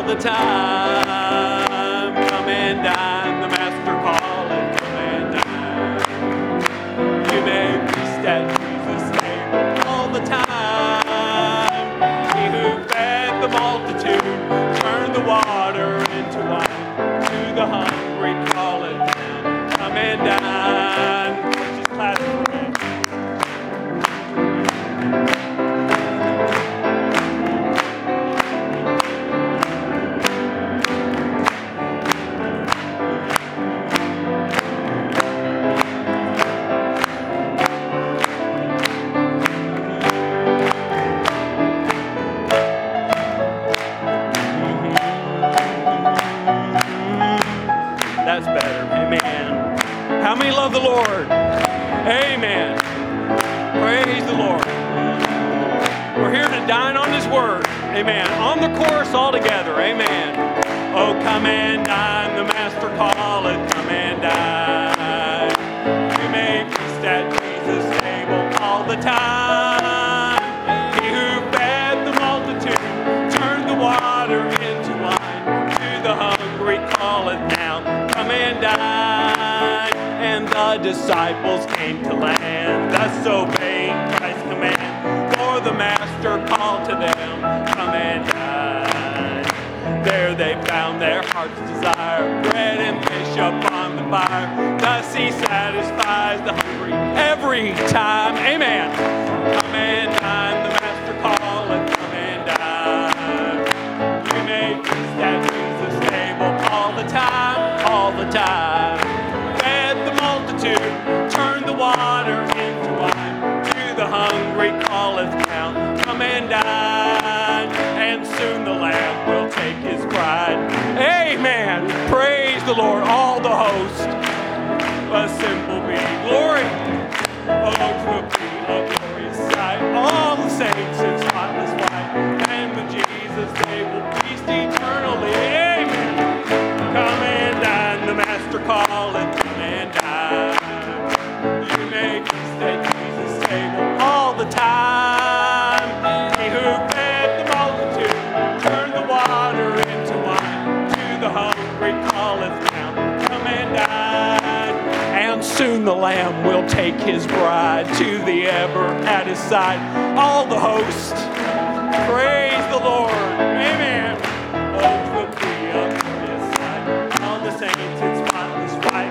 the time. Come and dine, the Master calleth, come and dine. You may feast at Jesus' table all the time. He who fed the multitude, turned the water into wine. To the hungry calleth down, come and dine. Just clap for me. That's better. Amen. How many love the Lord? Amen. Praise the Lord. We're here to dine on His Word. Amen. On the chorus all together. Amen. Oh, come and dine. The Master calleth. Come and dine. You may feast at Jesus' table all the time. He who fed the multitude, turned the water into wine. To the hungry calleth now, come and dine. And the disciples came to land, thus obeying Christ's command. For the Master called to them, come and dine. There they found their heart's desire, bread and fish upon the fire. Thus He satisfies the hungry every time. Amen. Come and dine, the Master calleth, come and dine. You may feast at Jesus' table all the time, all the time. Fed the multitude, turned the water into wine. To the hungry calleth now, come and dine. And soon the Lamb will take His bride. Amen. Praise the Lord. All the host assemble be. Glory. Oh, to be a glorious sight. All the saints in spotless white. And with Jesus they will feast eternally. Amen. Come and dine. The Master calleth. Come and dine. You may feast at Jesus' table all the time. He who fed the multitude, turned the water into wine. To the hungry calleth now, come and dine. And soon the Lamb will take His bride to the ever at His side. All the host, praise the Lord. Amen. Oh, 'twill be a glorious sight. All the saints in spotless white.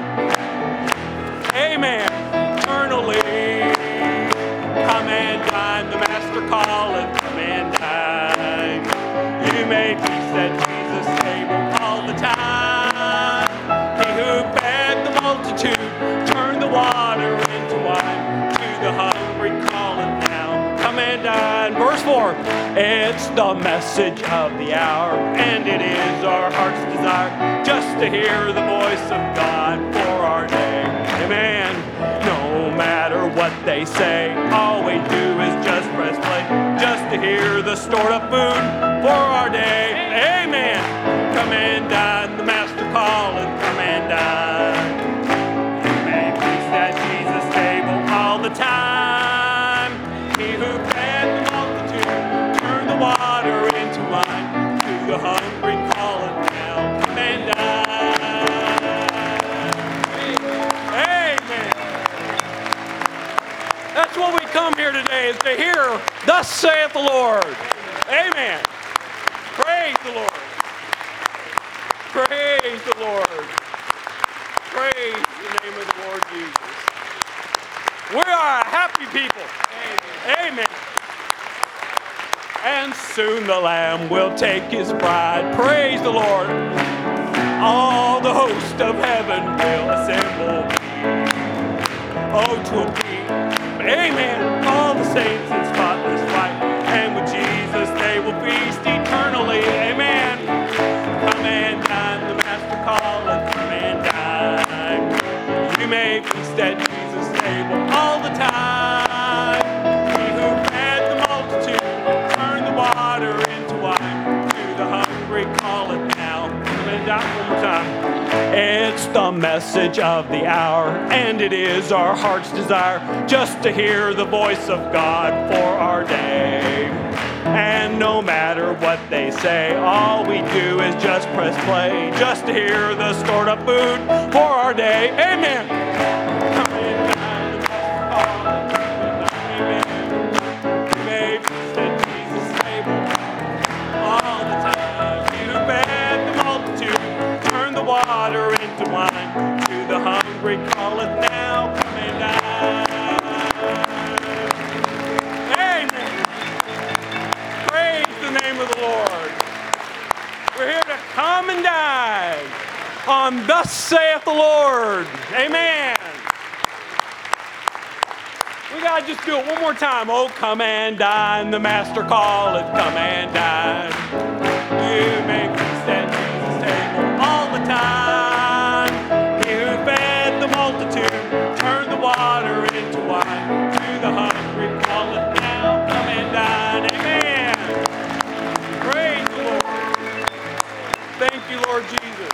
Amen. Eternally. Come and dine, the Master calleth, come and dine. You may feast at Jesus' table all the time. He who fed the multitude, turned the water into wine. To the hungry calleth now, come and dine. Verse 4, it's the message of the hour, and it is our heart's desire just to hear the voice of God for our day. Amen. No matter what they say, all we do is just press play, just to hear the stored up food for our day. Amen. Come and dine, the Master calleth, come and dine. You may feast at Jesus' table all the time. He who fed the multitude, turned the water into wine. To the hungry calleth now, come and dine. That's what we come here today, is to hear, thus saith the Lord. Amen. Praise the Lord. Praise the Lord. Praise the name of the Lord Jesus. We are a happy people. Amen. And soon the Lamb will take His bride. Praise the Lord. All the host of heaven will assemble. Oh, 'twill be. Amen. All the saints in spotless white, and with Jesus they will feast eternally. Amen. Come and dine, the Master calleth, come and dine. You may feast at Jesus' table all the time. He who fed the multitude, turned the water into wine. To the hungry calleth now. Come and dine one more time. It's the message of the hour, and it is our heart's desire just to hear the voice of God for our day. And no matter what they say, all we do is just press play, just to hear the stored up food for our day. Amen. Come and dine, amen. You may feast at Jesus' table all the time. You fed the multitude, turned the water into wine. To the hungry calleth now, come and dine. Amen. Praise the name of the Lord. We're here to come and dine on thus saith the Lord. Amen. We got to just do it one more time. Oh, come and dine. The Master calleth, come and dine. You may feast at Jesus' table all the time. He who fed the multitude, turned the water into wine. To the hungry calleth now, come and dine. Amen. Praise the Lord. Thank you, Lord Jesus.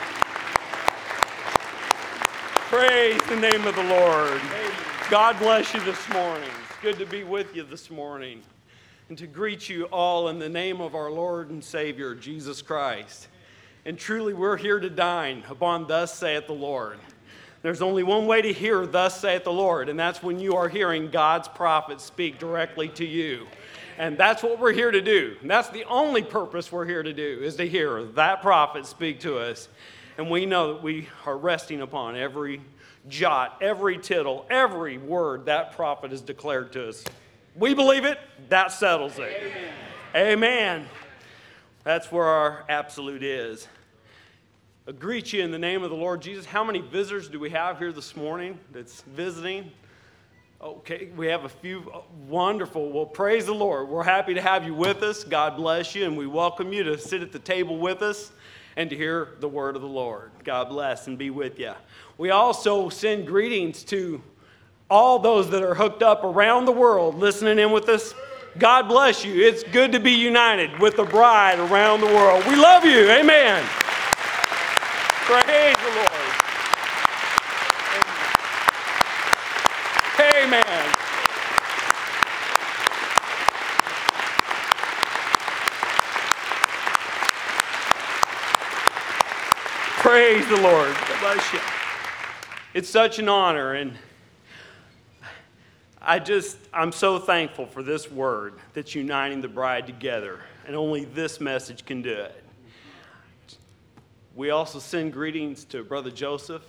Praise the name of the Lord. God bless you this morning. It's good to be with you this morning and to greet you all in the name of our Lord and Savior, Jesus Christ. And truly, we're here to dine upon thus saith the Lord. There's only one way to hear thus saith the Lord, and that's when you are hearing God's prophet speak directly to you. And that's what we're here to do. And that's the only purpose we're here to do, is to hear that prophet speak to us. And we know that we are resting upon every jot, every tittle, every word that prophet has declared to us. We believe it, that settles it. Amen. Amen. That's where our absolute is. I greet you in the name of the Lord Jesus. How many visitors do we have here this morning that's visiting? Okay, we have a few. Wonderful. Well, praise the Lord. We're happy to have you with us. God bless you, and we welcome you to sit at the table with us and to hear the word of the Lord. God bless and be with you. We also send greetings to all those that are hooked up around the world listening in with us. God bless you. It's good to be united with the bride around the world. We love you. Amen. Praise the Lord. Amen. Praise the Lord. God bless you. It's such an honor, and I'm so thankful for this word that's uniting the bride together, and only this message can do it. We also send greetings to Brother Joseph.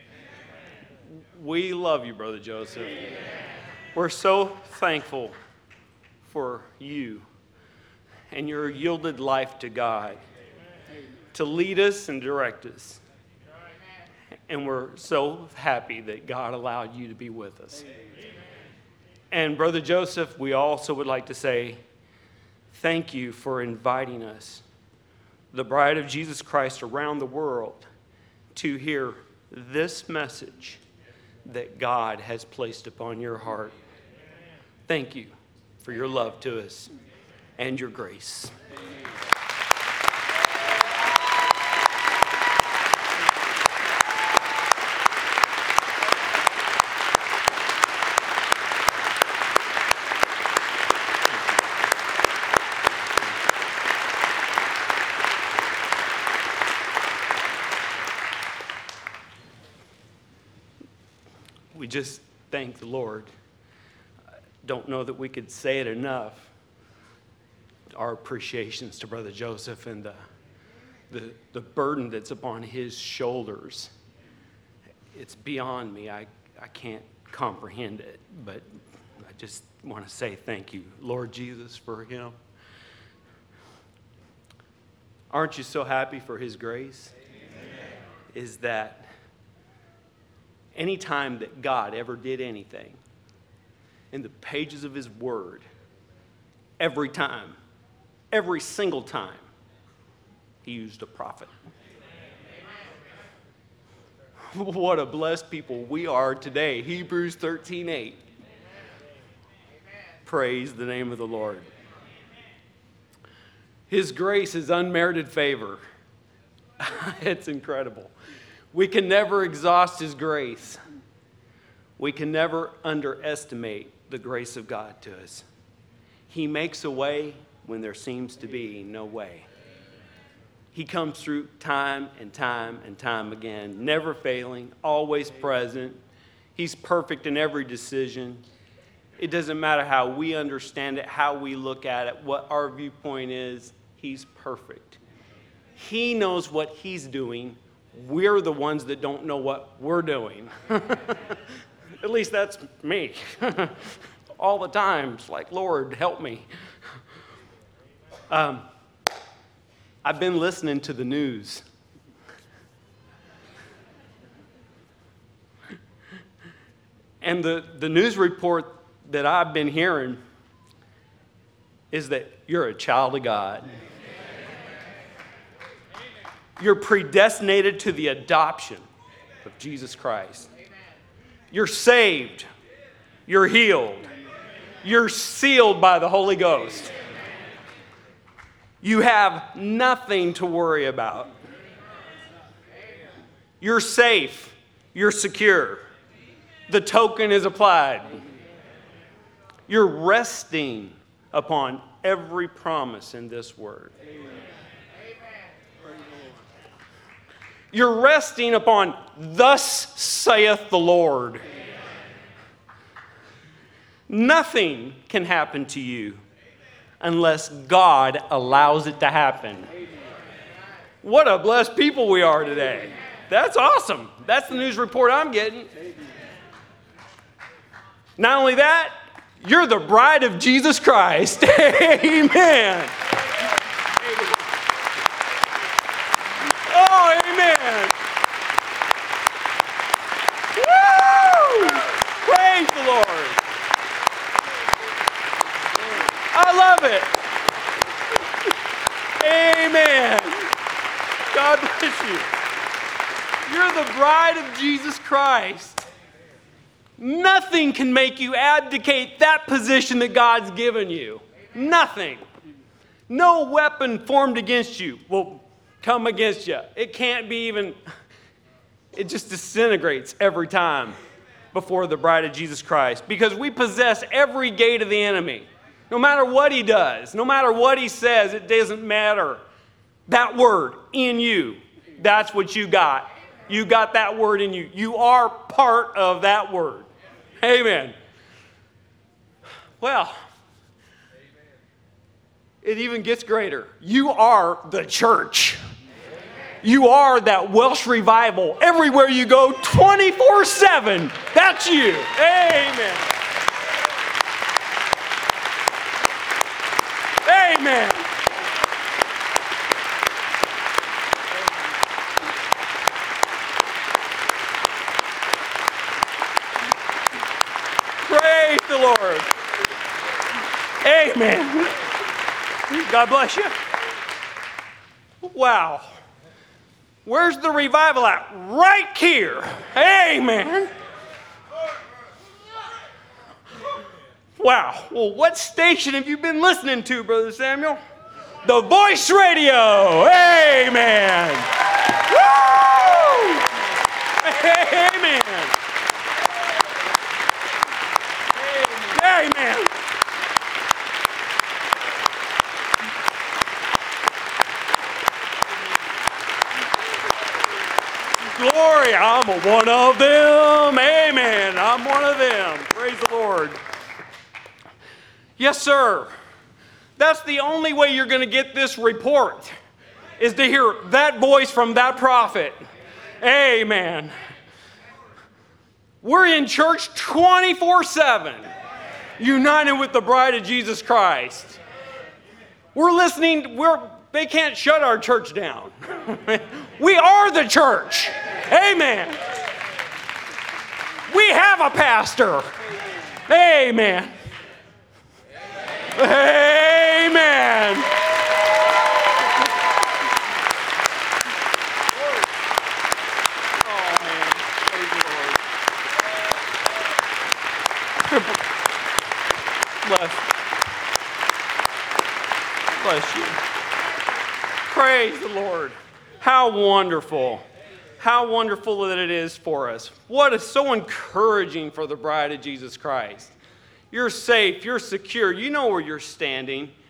We love you, Brother Joseph. We're so thankful for you and your yielded life to God to lead us and direct us. And we're so happy that God allowed you to be with us. And Brother Joseph, we also would like to say thank you for inviting us, the bride of Jesus Christ around the world, to hear this message that God has placed upon your heart. Thank you for your love to us and your grace. We just thank the Lord. Don't know that we could say it enough. Our appreciations to Brother Joseph and the burden that's upon his shoulders. It's beyond me. I can't comprehend it, but I just want to say thank you, Lord Jesus, for him. Aren't you so happy for his grace? Amen. Is that anytime that God ever did anything, in the pages of his word, every time, every single time, he used a prophet. What a blessed people we are today. Hebrews 13:8. Praise the name of the Lord. His grace is unmerited favor. It's incredible. We can never exhaust his grace. We can never underestimate the grace of God to us. He makes a way when there seems to be no way. He comes through time and time and time again, never failing, always present. He's perfect in every decision. It doesn't matter how we understand it, how we look at it, what our viewpoint is. He's perfect. He knows what he's doing. We're the ones that don't know what we're doing. At least that's me. All the time, it's like, Lord, help me. I've been listening to the news. And the news report that I've been hearing is that you're a child of God. You're predestinated to the adoption of Jesus Christ. You're saved. You're healed. You're sealed by the Holy Ghost. You have nothing to worry about. You're safe. You're secure. The token is applied. You're resting upon every promise in this word. You're resting upon, thus saith the Lord. Nothing can happen to you unless God allows it to happen. What a blessed people we are today. That's awesome. That's the news report I'm getting. Not only that, you're the bride of Jesus Christ. Amen. Oh, amen. Woo! Praise the Lord. I love it. Amen. God bless you. You're the bride of Jesus Christ. Nothing can make you abdicate that position that God's given you. Nothing. No weapon formed against you will come against you. It can't be even, it just disintegrates every time before the bride of Jesus Christ, because we possess every gate of the enemy. No matter what he does, no matter what he says, it doesn't matter. That word in you, that's what you got. You got that word in you. You are part of that word. Amen. Well, it even gets greater. You are the church. You are that Welsh revival. Everywhere you go, 24/7. That's you. Amen. Amen. Praise the Lord. Amen. God bless you. Wow. Where's the revival at? Right here. Amen. Wow. Well, what station have you been listening to, Brother Samuel? The Voice Radio. Amen. Woo! Amen. Amen. Glory, I'm one of them. Amen. I'm one of them. Praise the Lord. Yes, sir. That's the only way you're going to get this report, is to hear that voice from that prophet. Amen. We're in church 24/7, united with the bride of Jesus Christ. We're listening. They can't shut our church down. We are the church. Amen. We have a pastor. Amen. Amen. Oh, man. Praise the Lord. Bless you. Praise the Lord. How wonderful. How wonderful that it is for us. What is so encouraging for the bride of Jesus Christ. You're safe. You're secure. You know where you're standing.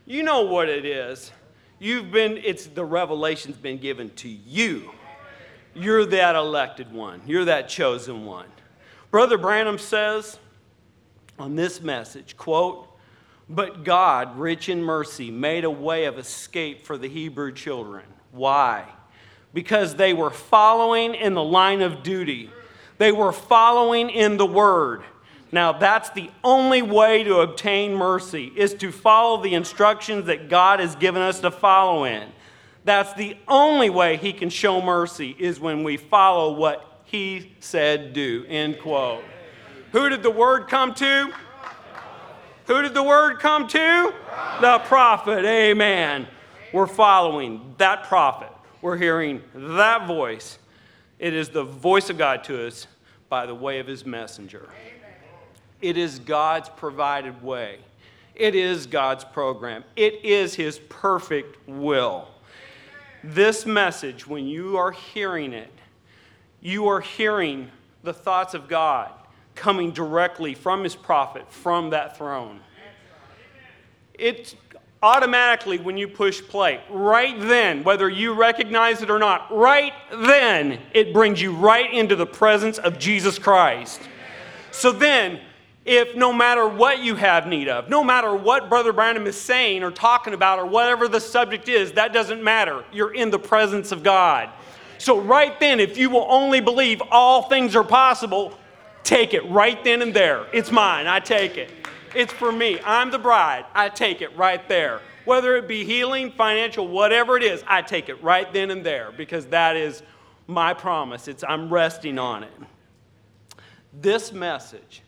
You know what it is. It's the revelation's been given to you. You're that elected one. You're that chosen one. Brother Branham says on this message, quote, "But God, rich in mercy, made a way of escape for the Hebrew children." Why? Because they were following in the line of duty. They were following in the Word. Now, that's the only way to obtain mercy, is to follow the instructions that God has given us to follow in. That's the only way He can show mercy, is when we follow what He said do, end quote. Who did the Word come to? Who did the Word come to? The prophet, amen. We're following that prophet. We're hearing that voice. It is the voice of God to us by the way of His messenger. It is God's provided way. It is God's program. It is His perfect will. This message, when you are hearing it, you are hearing the thoughts of God coming directly from His prophet, from that throne. It's automatically, when you push play, right then, whether you recognize it or not, right then, it brings you right into the presence of Jesus Christ. So then, if no matter what you have need of, no matter what Brother Branham is saying or talking about or whatever the subject is, that doesn't matter. You're in the presence of God. So right then, if you will only believe all things are possible, take it right then and there. It's mine. I take it. It's for me. I'm the bride. I take it right there. Whether it be healing, financial, whatever it is, I take it right then and there, because that is my promise. I'm resting on it. This message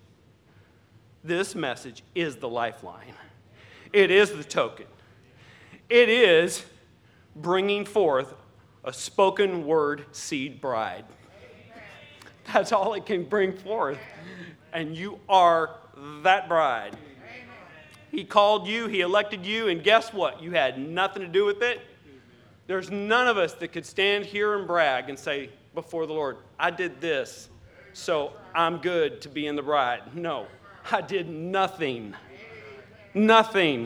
is the lifeline. It is the token. It is bringing forth a spoken word seed bride. That's all it can bring forth. And you are that bride. He called you, He elected you, and guess what? You had nothing to do with it. There's none of us that could stand here and brag and say before the Lord, I did this, so I'm good to be in the bride. No, I did nothing. Nothing.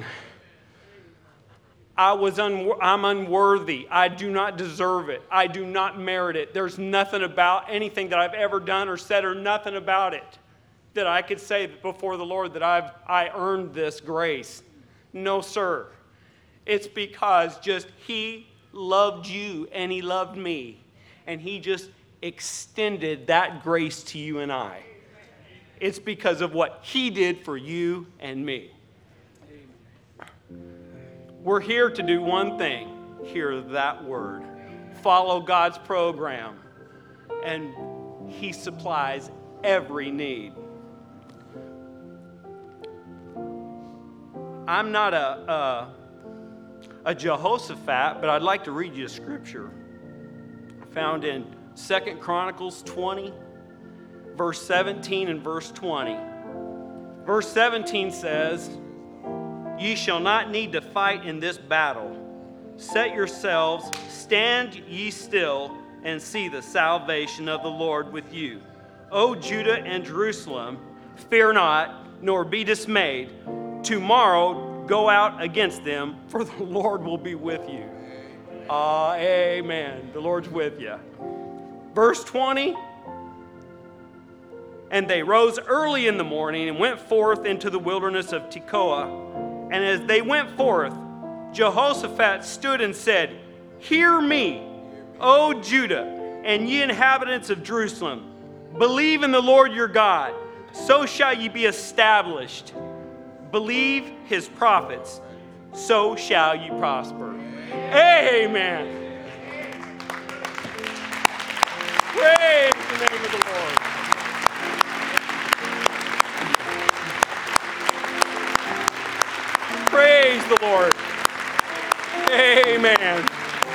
I'm unworthy. I do not deserve it. I do not merit it. There's nothing about anything that I've ever done or said, or nothing about it that I could say before the Lord that I earned this grace. No, sir. It's because just He loved you and He loved me. And He just extended that grace to you and I. It's because of what He did for you and me. We're here to do one thing. Hear that word. Follow God's program. And He supplies every need. I'm not a Jehoshaphat, but I'd like to read you a scripture found in 2 Chronicles 20, verse 17 and verse 20. Verse 17 says, "Ye shall not need to fight in this battle. Set yourselves, stand ye still, and see the salvation of the Lord with you. O Judah and Jerusalem, fear not, nor be dismayed. Tomorrow go out against them, for the Lord will be with you." Amen. The Lord's with you. Verse 20, "And they rose early in the morning and went forth into the wilderness of Tekoa. And as they went forth, Jehoshaphat stood and said, Hear me, O Judah, and ye inhabitants of Jerusalem. Believe in the Lord your God, so shall ye be established. Believe His prophets, so shall ye prosper." Amen. Praise the name of the Lord. Praise the Lord. Amen.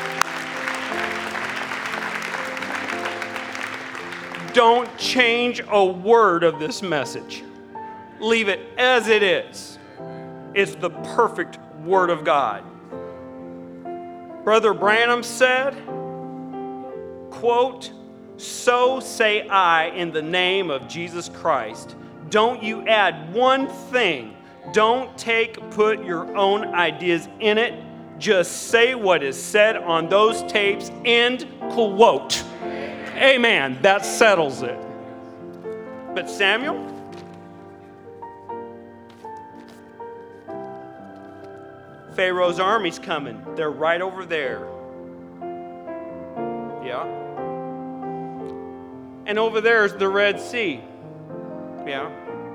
Don't change a word of this message. Leave it as it is. It's the perfect Word of God. Brother Branham said, quote, "So say I in the name of Jesus Christ. Don't you add one thing Don't put your own ideas in it. Just say what is said on those tapes. End quote. Amen. That settles it. But Samuel, Pharaoh's army's coming. They're right over there. Yeah. And over there is the Red Sea. Yeah.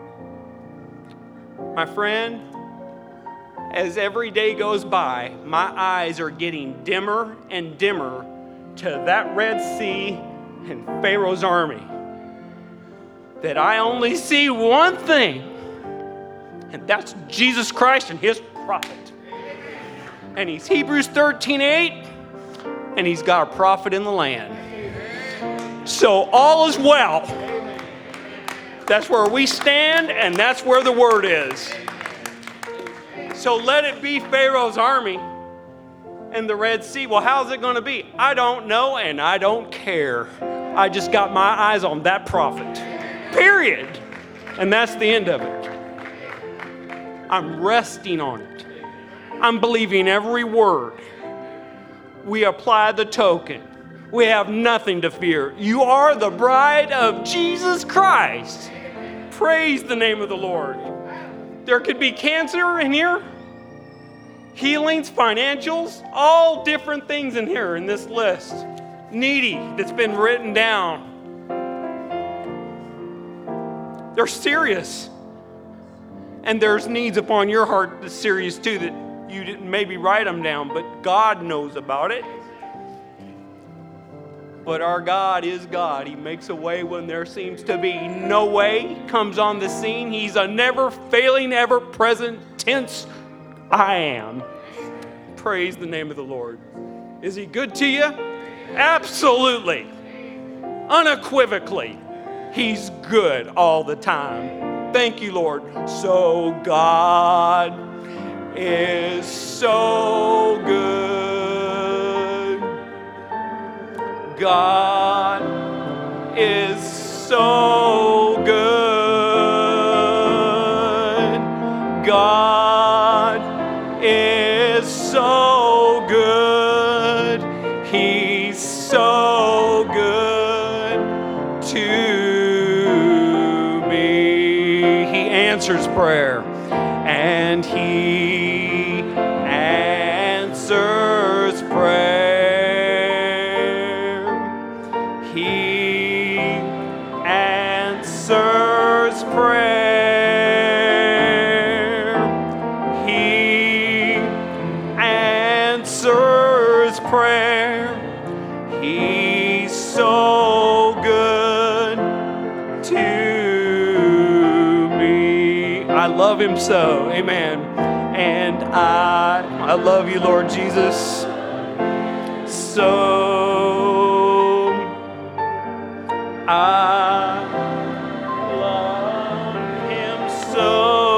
My friend, as every day goes by, my eyes are getting dimmer and dimmer to that Red Sea and Pharaoh's army. That I only see one thing, and that's Jesus Christ and his prophet. And he's Hebrews 13:8, and he's got a prophet in the land. So all is well. That's where we stand, and that's where the word is. So let it be Pharaoh's army and the Red Sea. Well, how's it going to be? I don't know, and I don't care. I just got my eyes on that prophet. Period. And that's the end of it. I'm resting on it. I'm believing every word. We apply the token. We have nothing to fear. You are the bride of Jesus Christ. Praise the name of the Lord. There could be cancer in here, healings, financials, all different things in here in this list. Needy that's been written down. They're serious. And there's needs upon your heart that's serious too that you didn't maybe write them down, but God knows about it. But our God is God. He makes a way when there seems to be no way. He comes on the scene. He's a never failing, ever present tense I am. Praise the name of the Lord. Is he good to you? Absolutely. Unequivocally. He's good all the time. Thank you, Lord. So God is so good. God is so good. God is so good. He's so good to me. He answers prayer, and he answers prayer. He answers prayer. He answers prayer. He's so good to me. I love him so. Amen. And I love you, Lord Jesus. So I love him so.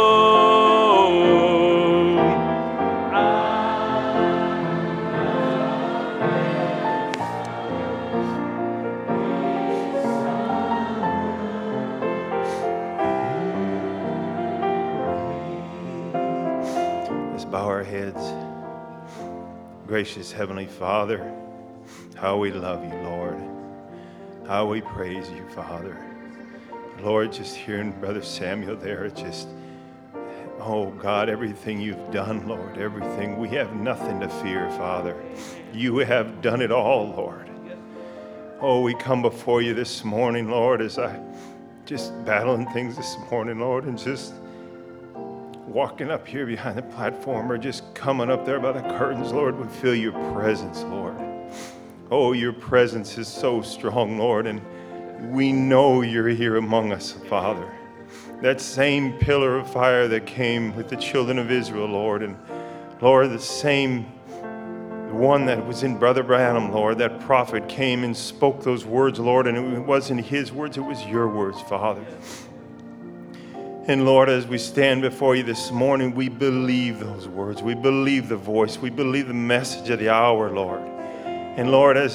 Let's bow our heads. Gracious Heavenly Father, how we love you, Lord. How we praise you, Father. Lord, just hearing Brother Samuel there, oh God, everything you've done, Lord, everything. We have nothing to fear, Father. You have done it all, Lord. Oh, we come before you this morning, Lord, as I just battling things this morning, Lord, and just walking up here behind the platform or just coming up there by the curtains, Lord, we feel your presence, Lord. Oh, your presence is so strong, Lord, and we know you're here among us, Father. That same pillar of fire that came with the children of Israel, Lord, and Lord, the same one that was in Brother Branham, Lord, that prophet came and spoke those words, Lord, and it wasn't his words, it was your words, Father. And Lord, as we stand before you this morning, we believe those words. We believe the voice. We believe the message of the hour, Lord. And Lord, as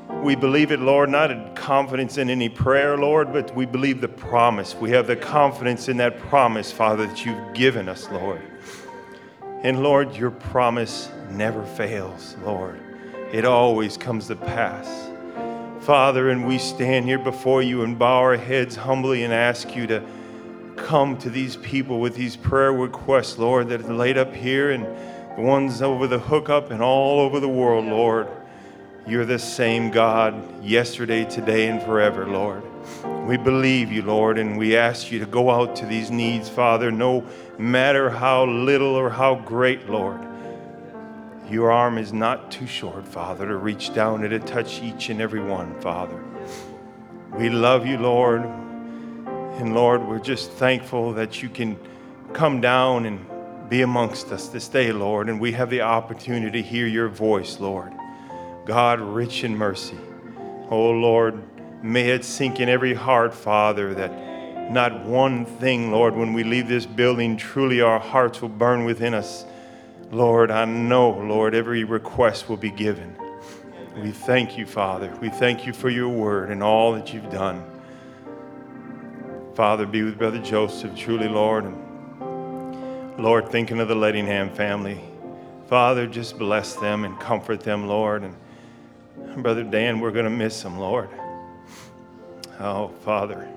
We believe it, Lord, not in confidence in any prayer, Lord, but we believe the promise. We have the confidence in that promise, Father, that you've given us, Lord. And Lord, your promise never fails, Lord. It always comes to pass. Father, and we stand here before you and bow our heads humbly and ask you to come to these people with these prayer requests, Lord, that are laid up here and the ones over the hookup and all over the world, Lord. You're the same God yesterday, today, and forever, Lord. We believe you, Lord, and we ask you to go out to these needs, Father, no matter how little or how great, Lord. Your arm is not too short, Father, to reach down and to touch each and every one, Father. We love you, Lord. And Lord, we're just thankful that you can come down and be amongst us this day, Lord, and we have the opportunity to hear your voice, Lord. God, rich in mercy. Oh, Lord, may it sink in every heart, Father, that not one thing, Lord, when we leave this building, truly our hearts will burn within us. Lord, I know, Lord, every request will be given. We thank you, Father. We thank you for your word and all that you've done. Father, be with Brother Joseph, truly, Lord. And Lord, thinking of the Lettingham family. Father, just bless them and comfort them, Lord. And Brother Dan, we're going to miss him, Lord. Oh, Father.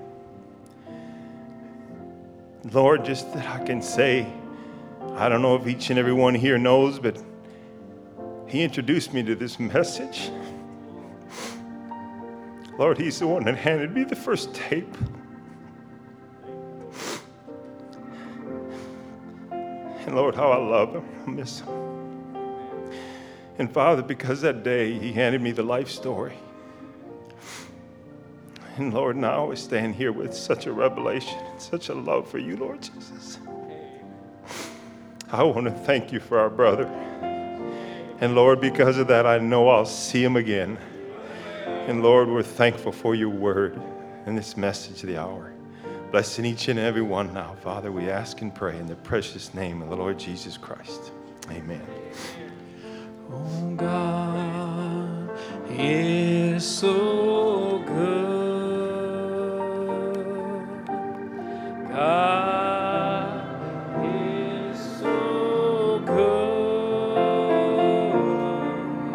Lord, just that I can say, I don't know if each and every one here knows, but he introduced me to this message. Lord, he's the one that handed me the first tape. And Lord, how I love him, I miss him. And Father, because that day he handed me the life story. And Lord, now I stand here with such a revelation and such a love for you, Lord Jesus. I want to thank you for our brother. And Lord, because of that, I know I'll see him again. And Lord, we're thankful for your word and this message of the hour. Blessing each and every one now, Father, we ask and pray in the precious name of the Lord Jesus Christ. Amen. Oh, God is so good. God is so good.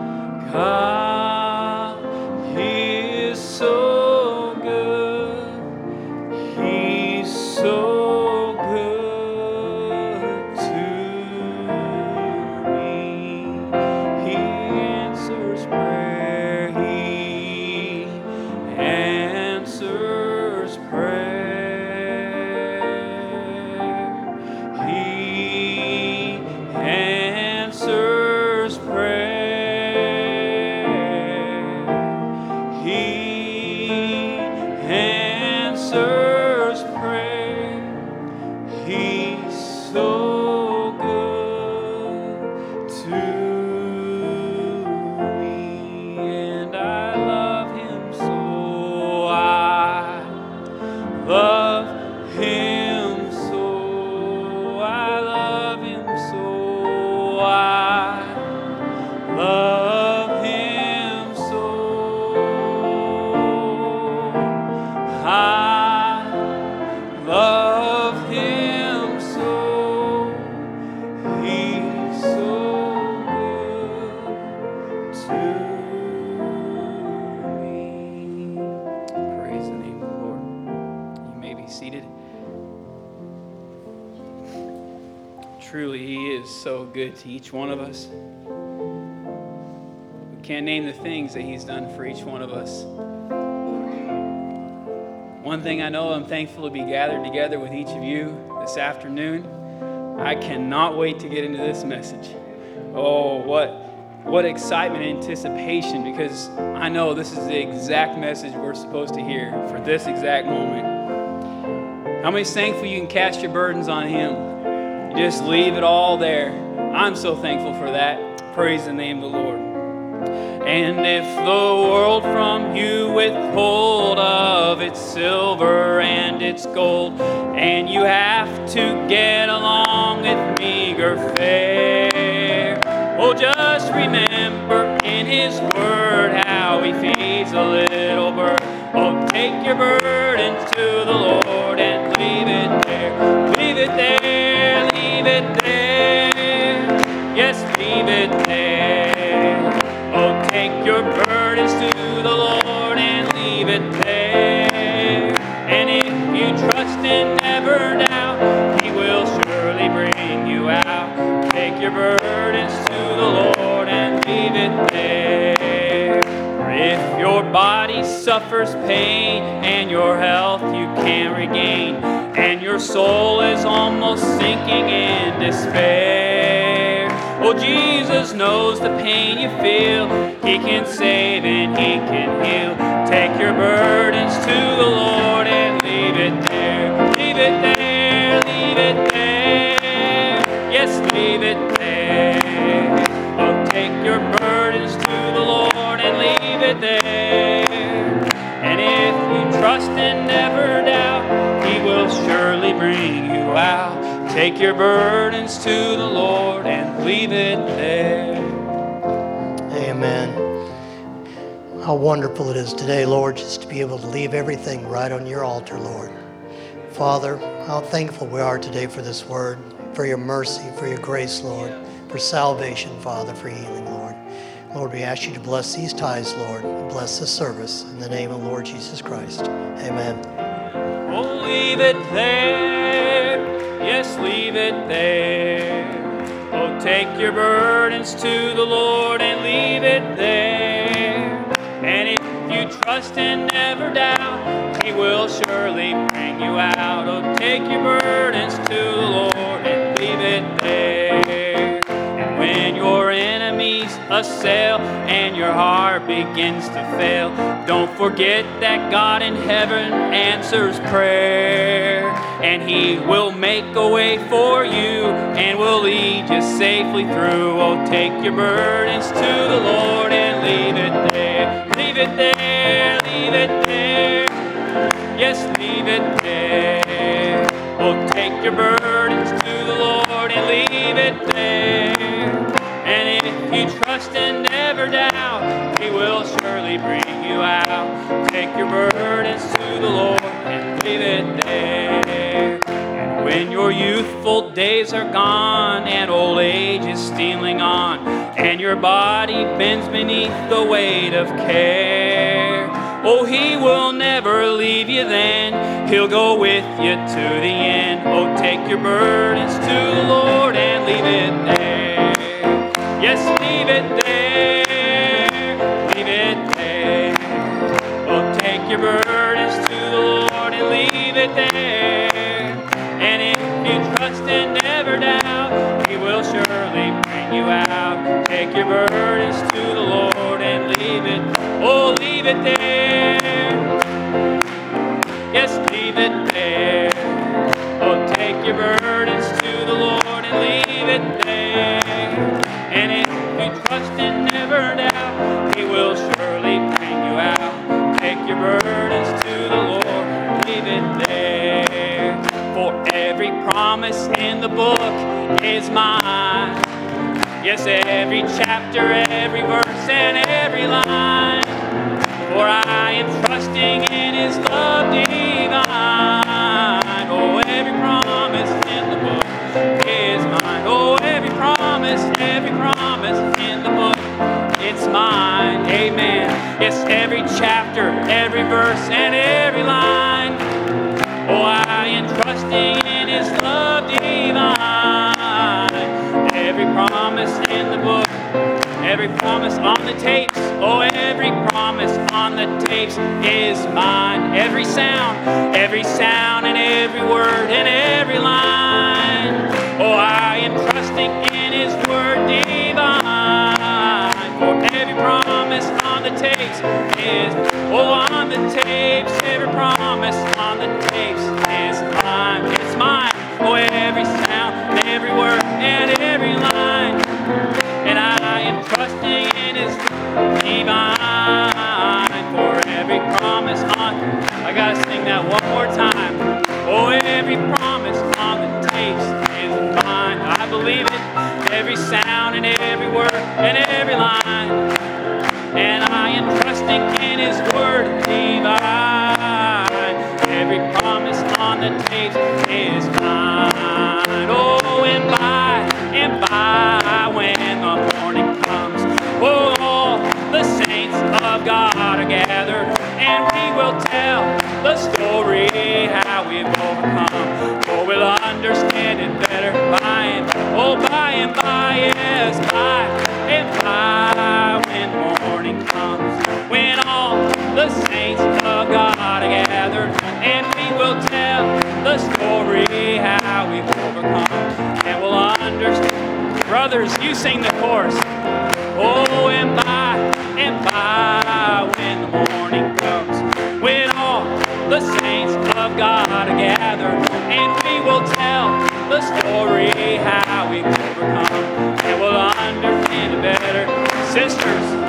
God is so good. He's so good to me. He answers prayer. He answers prayer. He answers prayer. He answers prayer. He's so good to me, and I love him so. I love him so. I love him so. I love him so. I love him so. He's so good to me. Praise the name of the Lord. You may be seated. Truly, he is so good to each one of us. We can't name the things that he's done for each one of us. One thing I know, I'm thankful to be gathered together with each of you this afternoon. I cannot wait to get into this message. Oh, what excitement and anticipation, because I know this is the exact message we're supposed to hear for this exact moment. How many's thankful you can cast your burdens on him? You just leave it all there. I'm so thankful for that. Praise the name of the Lord. And if the world from you withhold of its silver and its gold, and you have to get along with meager fare, oh, just remember in his word how he suffers pain, and your health you can't regain, and your soul is almost sinking in despair. Oh, Jesus knows the pain you feel. He can save and He can heal. Take your burdens to the Lord and leave it there. Leave it there, leave it there. Yes, leave it there. Oh, take your burdens to the Lord and leave it there. And if you trust and never doubt, He will surely bring you out. Take your burdens to the Lord and leave it there. Amen. How wonderful it is today, Lord, just to be able to leave everything right on your altar, Lord. Father, how thankful we are today for this word, for your mercy, for your grace, Lord, for salvation, Father, for healing, Lord. Lord, we ask you to bless these tithes, Lord, and bless this service in the name of Lord Jesus Christ. Amen. Oh, leave it there. Yes, leave it there. Oh, take your burdens to the Lord and leave it there. And if you trust and never doubt, He will surely bring you out. Oh, take your burdens to the Lord and leave it there. And when your enemies assail and your heart begins to fail, don't forget that God in heaven answers prayer, and He will make a way for you and will lead you safely through. Oh, take your burdens to the Lord and leave it there. Leave it there, leave it there. Yes, leave it there. Oh, take your burdens to the Lord and leave it there. And if you trust and never doubt, He will surely bring you out. Take your burdens to the Lord and leave it there. And when your youthful days are gone and old age is stealing on, and your body bends beneath the weight of care, oh, He will never leave you then. He'll go with you to the end. Oh, take your burdens to the Lord and leave it there. Yes, leave it there. Leave it there. Oh, take your burdens to the Lord and leave it there. And if you trust and never doubt, He will surely bring you out. Take your burdens to the Lord and leave it. Oh, leave it there. Yes, leave it there. Oh, take your burdens to the Lord and leave it there. And if you trust and never doubt, He will surely bring you out. Take your burdens to the Lord and leave it there. For every promise in the book is mine. Yes, every chapter, every verse, and every line. For I am trusting in His love divine. Oh, every promise in the book is mine. Oh, every promise in the book, it's mine. Amen. Yes, every chapter, every verse, and every line. Oh, I am trusting in His love divine. Every promise in the book, every promise on the tapes, oh, every promise on the tapes is mine. Every sound, and every word, and every line. Oh, I am trusting in His word divine. For every promise on the tapes is, oh, on the tapes, every promise on the tapes is mine. It's mine. Oh, every sound, every word, and every line. And I am trusting in His divine. For every promise on, I gotta sing that one more time. Oh, every promise on the tapes is mine. I believe it. Every sound and every word and every line. And I am trusting in His word divine. Every promise on the tapes is mine. Oh, and by when the morning comes, oh, all the saints of God are gathered, and we will tell the story how we've overcome. Oh, we'll understand it better by and by, yes, by and by. Brothers, you sing the chorus. Oh, and by when the morning comes, when all the saints of God are gathered, and we will tell the story how we overcome, and we'll understand it better. Sisters,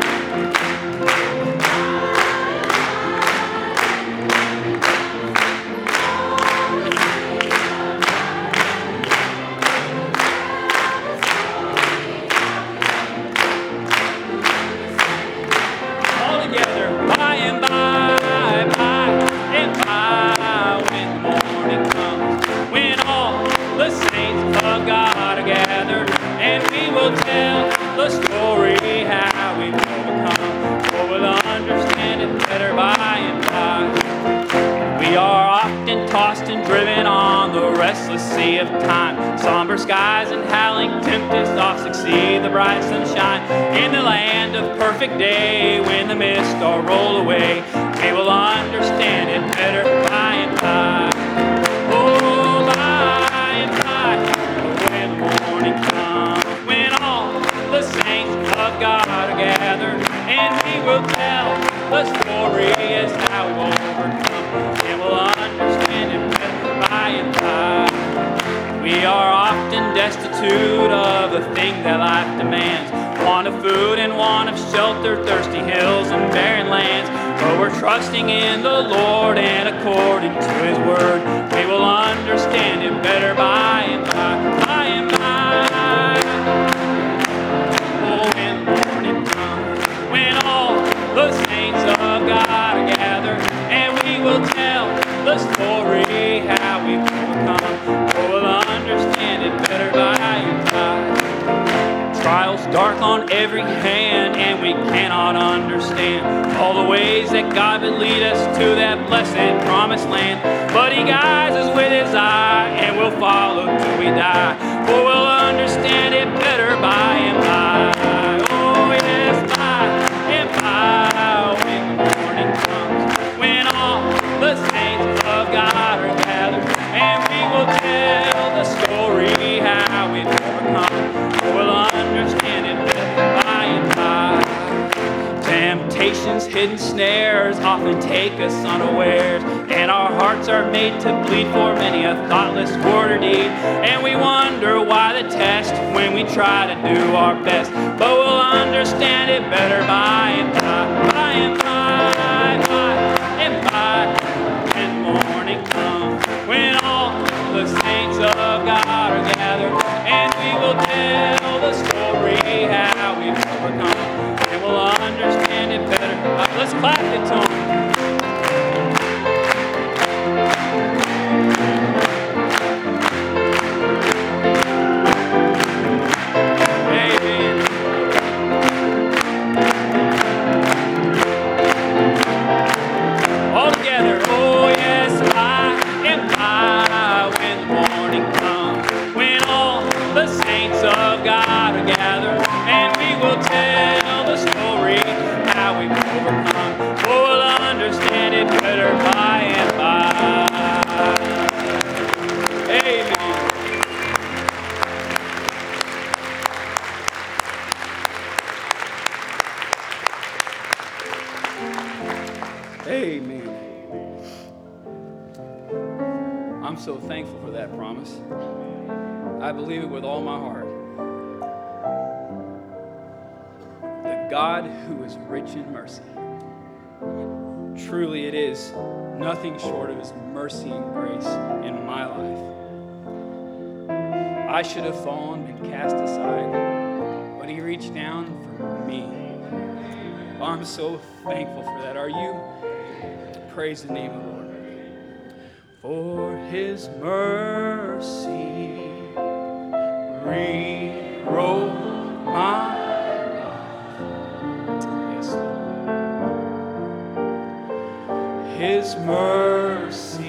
we'll tell the story how we overcome, for we'll understand it better by and by. We are often tossed and driven on the restless sea of time. Somber skies and howling tempests oft succeed the bright sunshine. In the land of perfect day, when the mists all roll away, we will understand it better by and by. Oh, by and by, when the morning comes, the saints of God are gathered, and we will tell the story as how we will overcome, and we'll understand it better by and by. We are often destitute of the thing that life demands, want of food and want of shelter, thirsty hills and barren lands, but we're trusting in the Lord, and according to His word, we will understand it better by and by, by and by. The saints of God are gathered, and we will tell the story how we overcome, for we'll understand it better by and by. Trials dark on every hand, and we cannot understand all the ways that God would lead us to that blessed promised land. But He guides us with His eye, and we'll follow till we die, for we'll understand it better by and by. Oh yes, by and by. When the morning comes, when all the saints of God are gathered, and we will tell the story how we've overcome, for we'll understand it better by and by. Temptations, hidden snares often take us unawares, and our hearts are made to bleed for many a thoughtless word or deed, and we wonder why the test when we try to do our best, but we'll understand it better by and by, by and by, by and by, when morning comes, when all the saints of God are gathered, and we will tell the story how we've overcome, and we'll understand it better. Let's clap it to Him. Of God are gathered, and we will tell the story how we overcome, for we'll understand it better by and by. Amen. Amen. I'm so thankful for that promise. I believe it with all my heart. The God who is rich in mercy. Truly it is nothing short of His mercy and grace in my life. I should have fallen and cast aside, but He reached down for me. I'm so thankful for that. Are you? Praise the name of the Lord. For His mercy rewrote my life. Yes, Lord. His mercy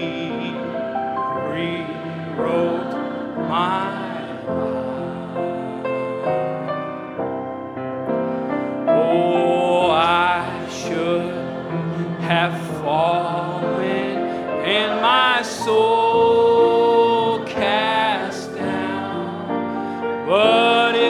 rewrote my life. Oh, I should have fallen and my soul cast down, but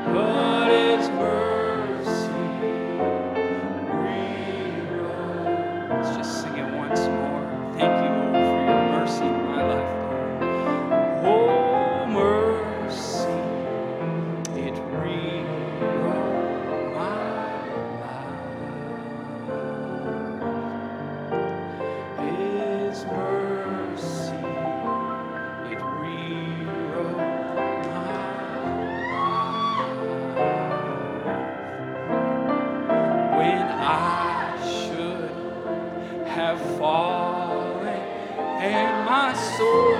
but His mercy rewrote. Let's just sing it once more. Thank you, Lord, for your mercy in my life, Lord. Oh, mercy, it rewrote my life. His mercy, it rewrote my life. When I should have fallen and my soul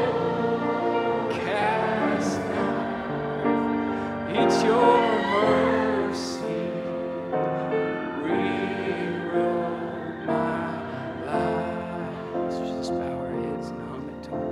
cast down, it's your mercy rewrote my life. Let's just bow our heads and hum it to Him.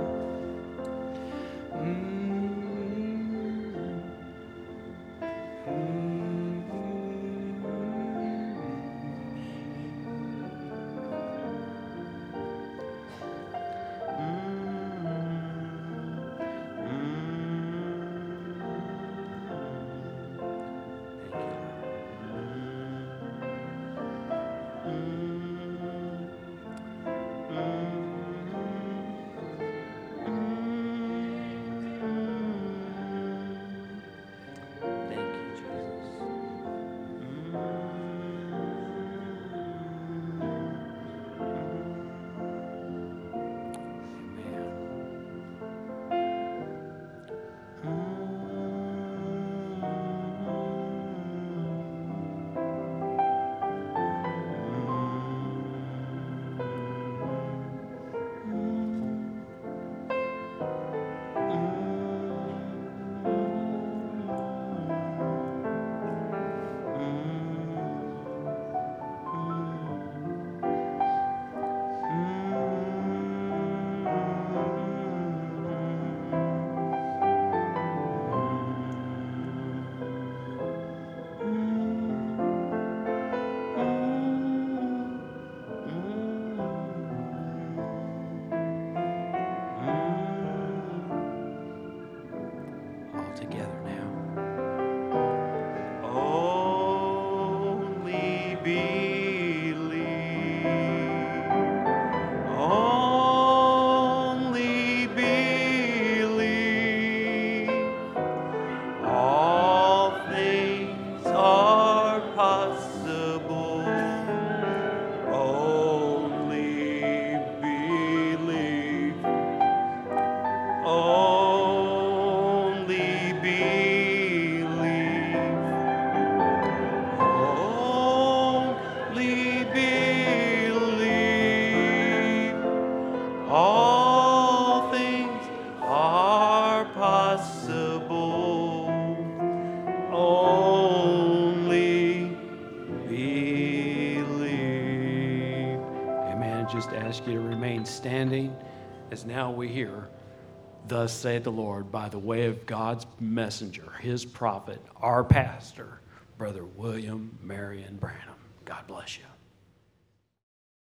Thank you, Jesus. All together now. Only believe. Only believe. All things are possible. Only believe. Only believe. Only believe. All things are possible. Only believe. Amen. Just ask you to remain standing as now we hear, "Thus saith the Lord," by the way of God's messenger, His prophet, our pastor, Brother William Marion Branham. God bless you.